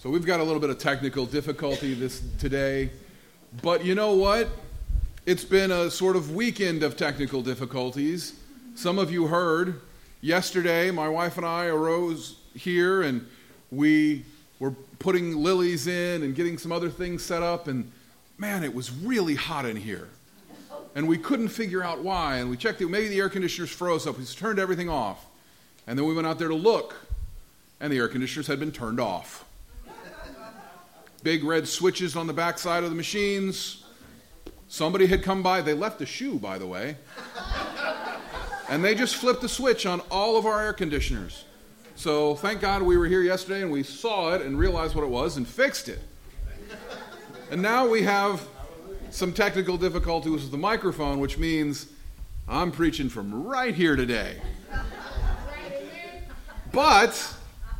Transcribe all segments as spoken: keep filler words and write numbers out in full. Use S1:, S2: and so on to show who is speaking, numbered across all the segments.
S1: So we've got a little bit of technical difficulty this today, but you know what? It's been a sort of weekend of technical difficulties. Some of you heard yesterday my wife and I arose here and we were putting lilies in and getting some other things set up, and man, it was really hot in here. And we couldn't figure out why, and we checked it. Maybe the air conditioners froze up. We just turned everything off. And then we went out there to look, and the air conditioners had been turned off. Big red switches on the back side of the machines. Somebody had come by. They left a shoe, by the way. And they just flipped the switch on all of our air conditioners. So thank God we were here yesterday and we saw it and realized what it was and fixed it. And now we have some technical difficulties with the microphone, which means I'm preaching from right here today. But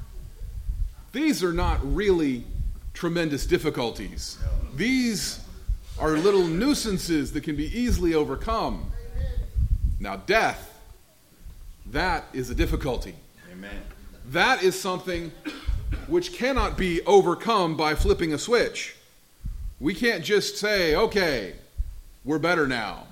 S1: these are not really tremendous difficulties. These are little nuisances that can be easily overcome. Now, death, that is a difficulty.
S2: Amen.
S1: That is something which cannot be overcome by flipping a switch. We can't just say, okay, we're better now.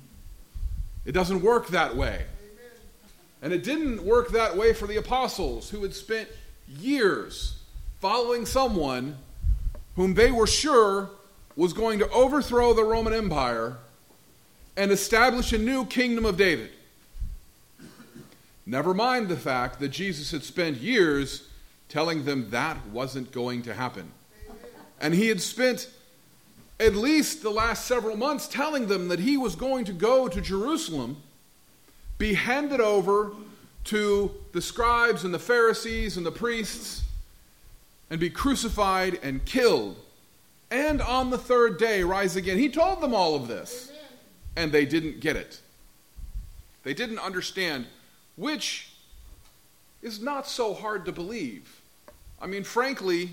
S1: It doesn't work that way. And it didn't work that way for the apostles, who had spent years following someone whom they were sure was going to overthrow the Roman Empire and establish a new kingdom of David. Never mind the fact that Jesus had spent years telling them that wasn't going to happen. And he had spent at least the last several months telling them that he was going to go to Jerusalem, be handed over to the scribes and the Pharisees and the priests, and be crucified and killed, and on the third day rise again. He told them all of this, and they didn't get it. They didn't understand, which is not so hard to believe. I mean, frankly,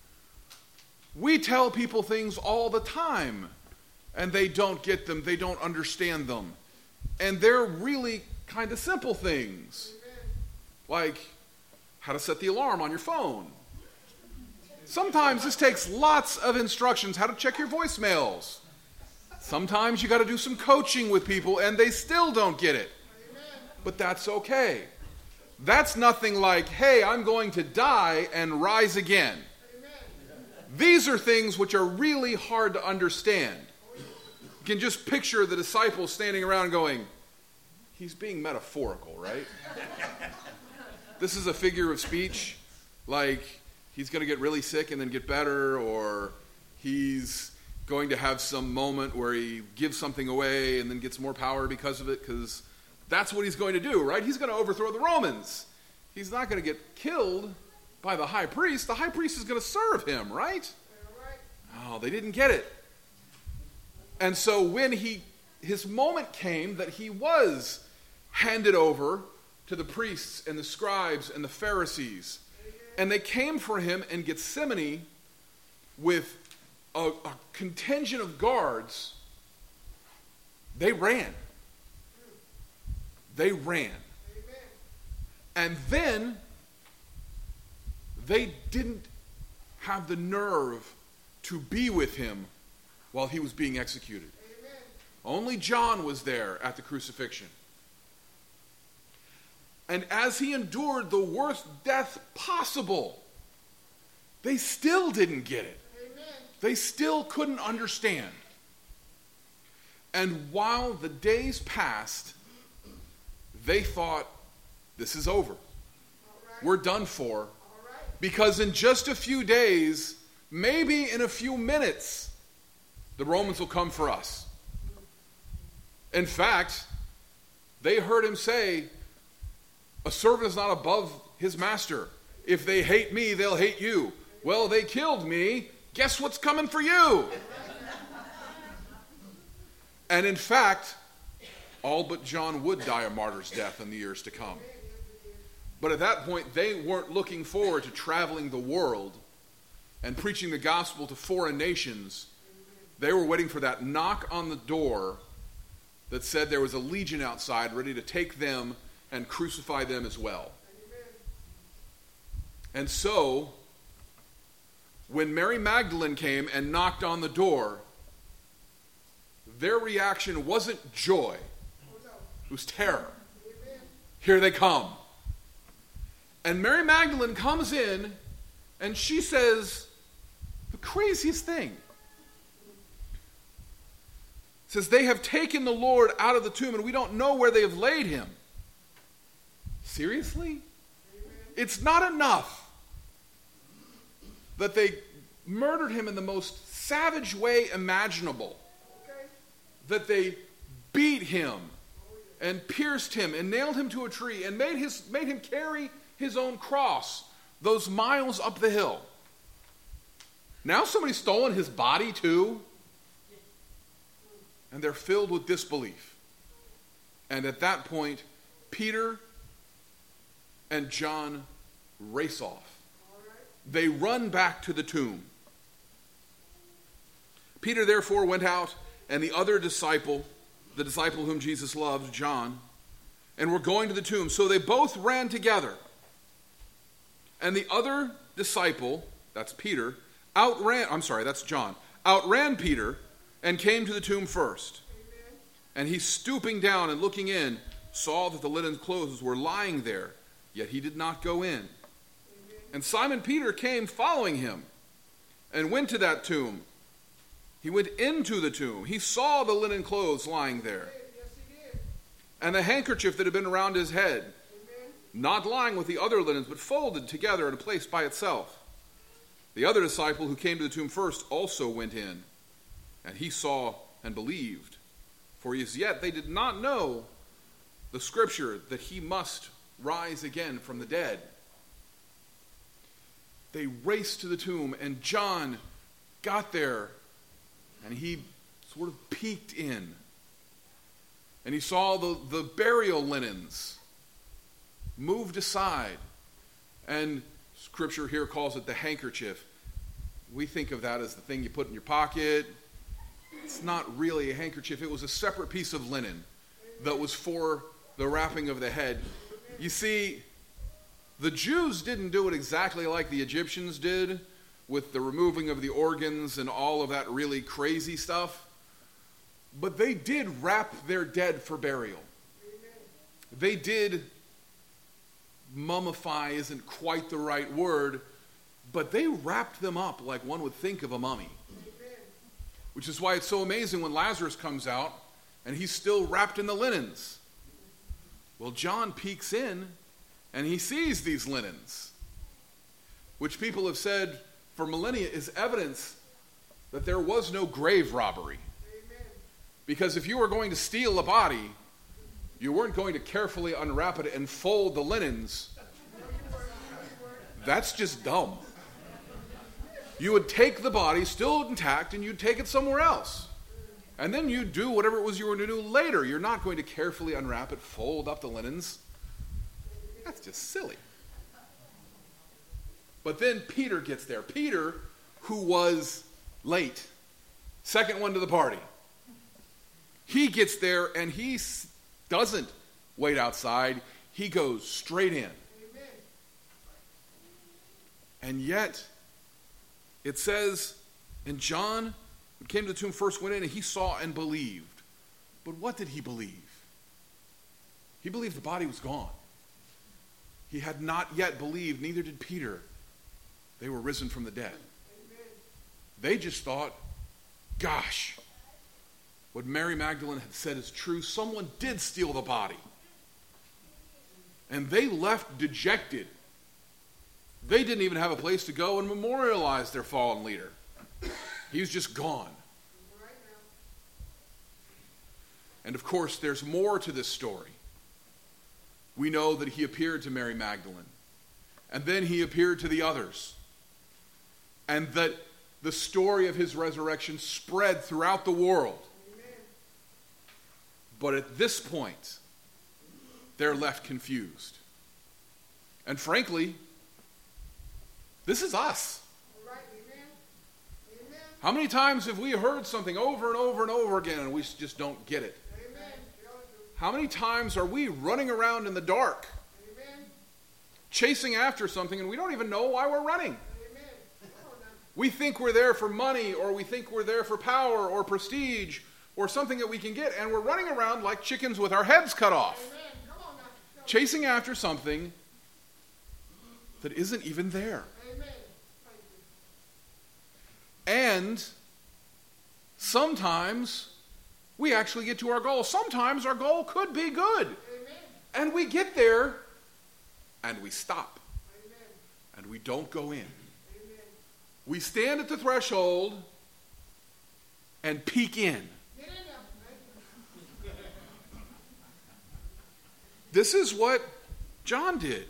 S1: we tell people things all the time, and they don't get them, they don't understand them. And they're really kind of simple things, like how to set the alarm on your phone. Sometimes this takes lots of instructions, how to check your voicemails. Sometimes you got to do some coaching with people and they still don't get it. But that's okay. That's nothing like, hey, I'm going to die and rise again. These are things which are really hard to understand. You can just picture the disciples standing around going, he's being metaphorical, right? This is a figure of speech, like he's going to get really sick and then get better, or he's going to have some moment where he gives something away and then gets more power because of it, because that's what he's going to do, right? He's going to overthrow the Romans. He's not going to get killed by the high priest. The high priest is going to serve him, right? Oh, they didn't get it. And so when he his moment came that he was handed over to the priests and the scribes and the Pharisees, and they came for him in Gethsemane with a, a contingent of guards, they ran. They ran. And then they didn't have the nerve to be with him while he was being executed. Amen. Only John was there at the crucifixion. And as he endured the worst death possible, they still didn't get it. Amen. They still couldn't understand. And while the days passed, they thought, this is over. Right. We're done for. Right. Because in just a few days, maybe in a few minutes, the Romans will come for us. In fact, they heard him say, a servant is not above his master. If they hate me, they'll hate you. Well, they killed me. Guess what's coming for you? And in fact, all but John would die a martyr's death in the years to come. But at that point, they weren't looking forward to traveling the world and preaching the gospel to foreign nations. They were waiting for that knock on the door that said there was a legion outside ready to take them and crucify them as well. And so when Mary Magdalene came and knocked on the door, their reaction wasn't joy. It was terror. Here they come. And Mary Magdalene comes in and she says the craziest thing. Says, they have taken the Lord out of the tomb and we don't know where they have laid him. Seriously? It's not enough that they murdered him in the most savage way imaginable. That they beat him and pierced him and nailed him to a tree and made his made him carry his own cross those miles up the hill. Now somebody's stolen his body too. And they're filled with disbelief. And at that point, Peter and John race off. They run back to the tomb. Peter therefore went out, and the other disciple, the disciple whom Jesus loved, John, and were going to the tomb. So they both ran together. And the other disciple, that's Peter, outran, I'm sorry, that's John, outran Peter and came to the tomb first. Amen. And he, stooping down and looking in, saw that the linen clothes were lying there, yet he did not go in. Amen. And Simon Peter came following him and went to that tomb. He went into the tomb. He saw the linen clothes lying there. Yes, he did. And the handkerchief that had been around his head, amen, not lying with the other linens, but folded together in a place by itself. The other disciple who came to the tomb first also went in. And he saw and believed, for as yet they did not know the scripture that he must rise again from the dead. They raced to the tomb, and John got there, and he sort of peeked in. And he saw the, the burial linens moved aside. And scripture here calls it the handkerchief. We think of that as the thing you put in your pocket. It's not really a handkerchief. It was a separate piece of linen that was for the wrapping of the head. You see, the Jews didn't do it exactly like the Egyptians did, with the removing of the organs and all of that really crazy stuff. But they did wrap their dead for burial. They did, mummify isn't quite the right word, but they wrapped them up like one would think of a mummy. Which is why it's so amazing when Lazarus comes out and he's still wrapped in the linens. Well, John peeks in and he sees these linens, which people have said for millennia is evidence that there was no grave robbery. Amen. Because if you were going to steal a body, you weren't going to carefully unwrap it and fold the linens. That's just dumb. You would take the body, still intact, and you'd take it somewhere else. And then you'd do whatever it was you were going to do later. You're not going to carefully unwrap it, fold up the linens. That's just silly. But then Peter gets there. Peter, who was late, second one to the party. He gets there and he doesn't wait outside. He goes straight in. Amen. And yet, it says, and John, who came to the tomb first, went in and he saw and believed. But what did he believe? He believed the body was gone. He had not yet believed, neither did Peter, they were risen from the dead. Amen. They just thought, gosh, what Mary Magdalene had said is true. Someone did steal the body. And they left dejected. They didn't even have a place to go and memorialize their fallen leader. He was just gone. And of course, there's more to this story. We know that he appeared to Mary Magdalene. And then he appeared to the others. And that the story of his resurrection spread throughout the world. Amen. But at this point, they're left confused. And frankly, this is us. Right. Amen. Amen. How many times have we heard something over and over and over again and we just don't get it? Amen. How many times are we running around in the dark, Amen, chasing after something and we don't even know why we're running? Amen. We think we're there for money, or we think we're there for power or prestige or something that we can get, and we're running around like chickens with our heads cut off, chasing after something that isn't even there. And sometimes we actually get to our goal. Sometimes our goal could be good. And we get there and we stop. And we don't go in. We stand at the threshold and peek in. This is what John did.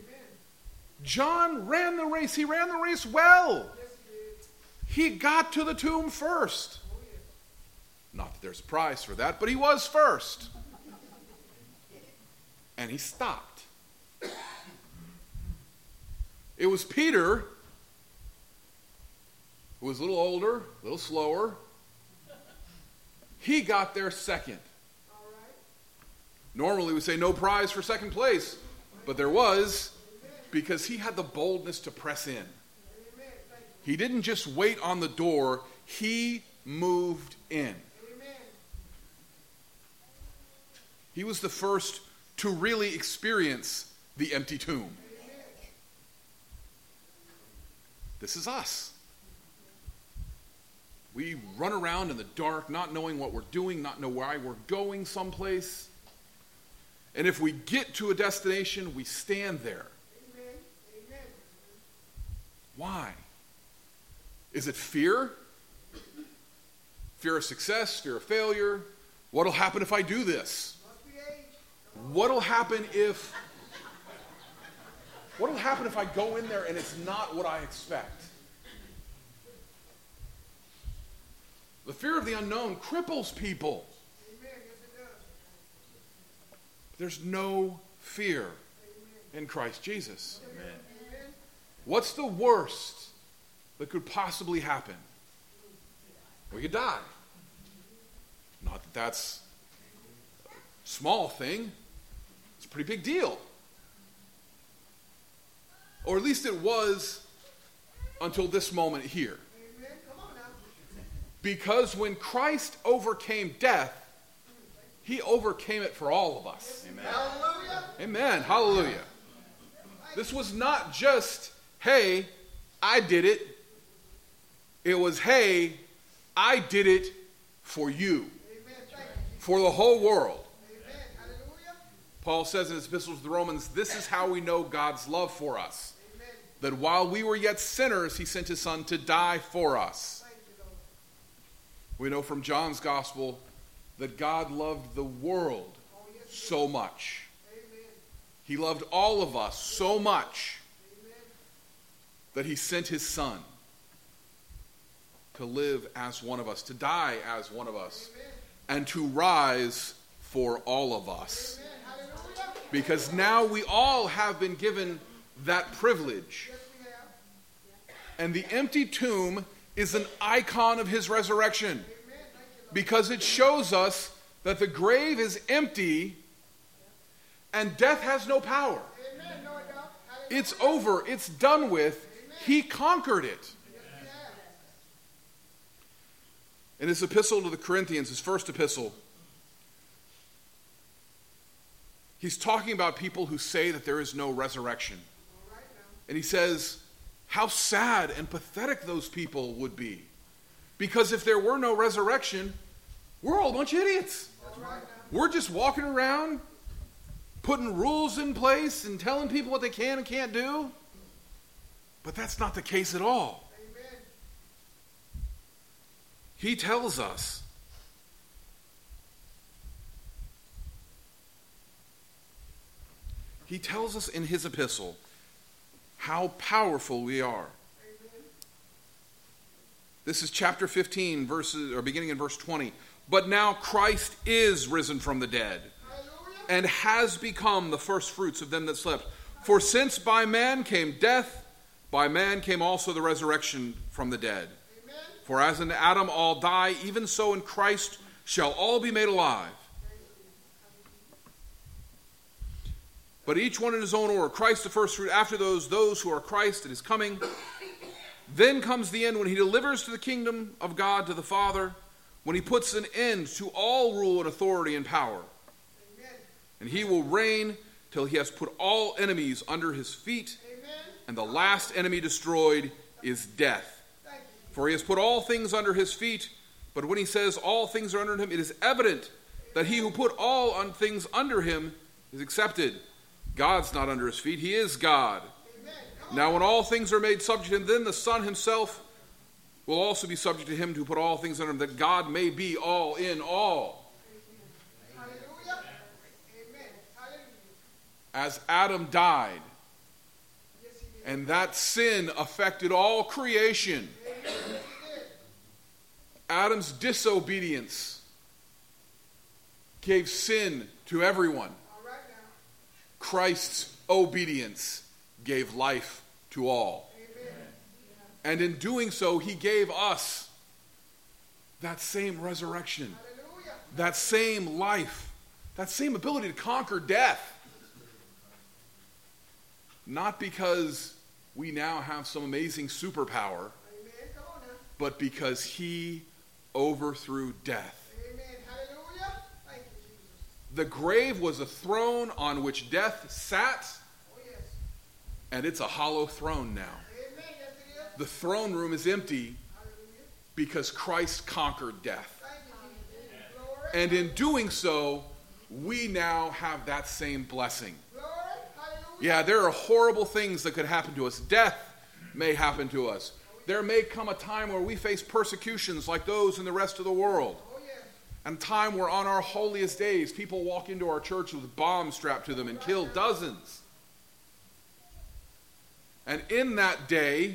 S1: John ran the race. He ran the race well. He got to the tomb first. Not that there's a prize for that, but he was first. And he stopped. It was Peter, who was a little older, a little slower. He got there second. Normally we say no prize for second place, but there was, because he had the boldness to press in. He didn't just wait on the door, he moved in. He was the first to really experience the empty tomb. This is us. We run around in the dark, not knowing what we're doing, not know why we're going someplace. And if we get to a destination, we stand there. Why? Is it fear? Fear of success, fear of failure? What'll happen if I do this? What'll happen if What'll happen if I go in there and it's not what I expect? The fear of the unknown cripples people. There's no fear in Christ Jesus. Amen. What's the worst that could possibly happen? We could die. Not that that's a small thing. It's a pretty big deal. Or at least it was until this moment here. Because when Christ overcame death, he overcame it for all of us. Amen. Hallelujah. Amen. Hallelujah. This was not just, hey, I did it. It was, hey, I did it for you. For the whole world. Paul says in his epistles to the Romans, this is how we know God's love for us. That while we were yet sinners, he sent his son to die for us. We know from John's gospel that God loved the world so much. He loved all of us so much that he sent his son to live as one of us, to die as one of us, and to rise for all of us. Because now we all have been given that privilege. And the empty tomb is an icon of his resurrection. Because it shows us that the grave is empty and death has no power. It's over. It's done with. He conquered it. In his epistle to the Corinthians, his first epistle, he's talking about people who say that there is no resurrection. And he says, how sad and pathetic those people would be. Because if there were no resurrection, we're all a bunch of idiots. We're just walking around, putting rules in place and telling people what they can and can't do. But that's not the case at all. He tells us He tells us in his epistle how powerful we are. This is chapter fifteen, verses, or beginning in verse twenty. But now Christ is risen from the dead, and has become the first fruits of them that slept. For since by man came death, by man came also the resurrection from the dead. For as in Adam all die, even so in Christ shall all be made alive. But each one in his own order. Christ the first fruit, after those, those who are Christ at his coming. Then comes the end when he delivers to the kingdom of God to the Father, when he puts an end to all rule and authority and power. Amen. And he will reign till he has put all enemies under his feet. Amen. And the last enemy destroyed is death. For he has put all things under his feet. But when he says all things are under him, it is evident that he who put all un- things under him is accepted. God's not under his feet. He is God. Now when all things are made subject to him, then the Son himself will also be subject to him to put all things under him, that God may be all in all. Hallelujah. As Adam died, and that sin affected all creation, Adam's disobedience gave sin to everyone. Christ's obedience gave life to all. Amen. And in doing so, he gave us that same resurrection, hallelujah, that same life, that same ability to conquer death. Not because we now have some amazing superpower, but because he overthrew death. Amen. Hallelujah. Thank you, Jesus. The grave was a throne on which death sat. And it's a hollow throne now. Amen. Yes, it is. The throne room is empty because Christ conquered death. And in doing so, we now have that same blessing. Yeah, there are horrible things that could happen to us. Death may happen to us. There may come a time where we face persecutions like those in the rest of the world. And a time where on our holiest days, people walk into our church with bombs strapped to them and kill dozens. And in that day,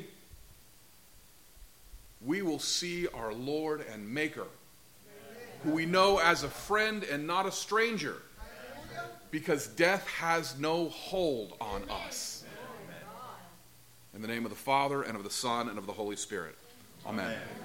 S1: we will see our Lord and Maker, who we know as a friend and not a stranger, because death has no hold on us. In the name of the Father, and of the Son, and of the Holy Spirit. Amen.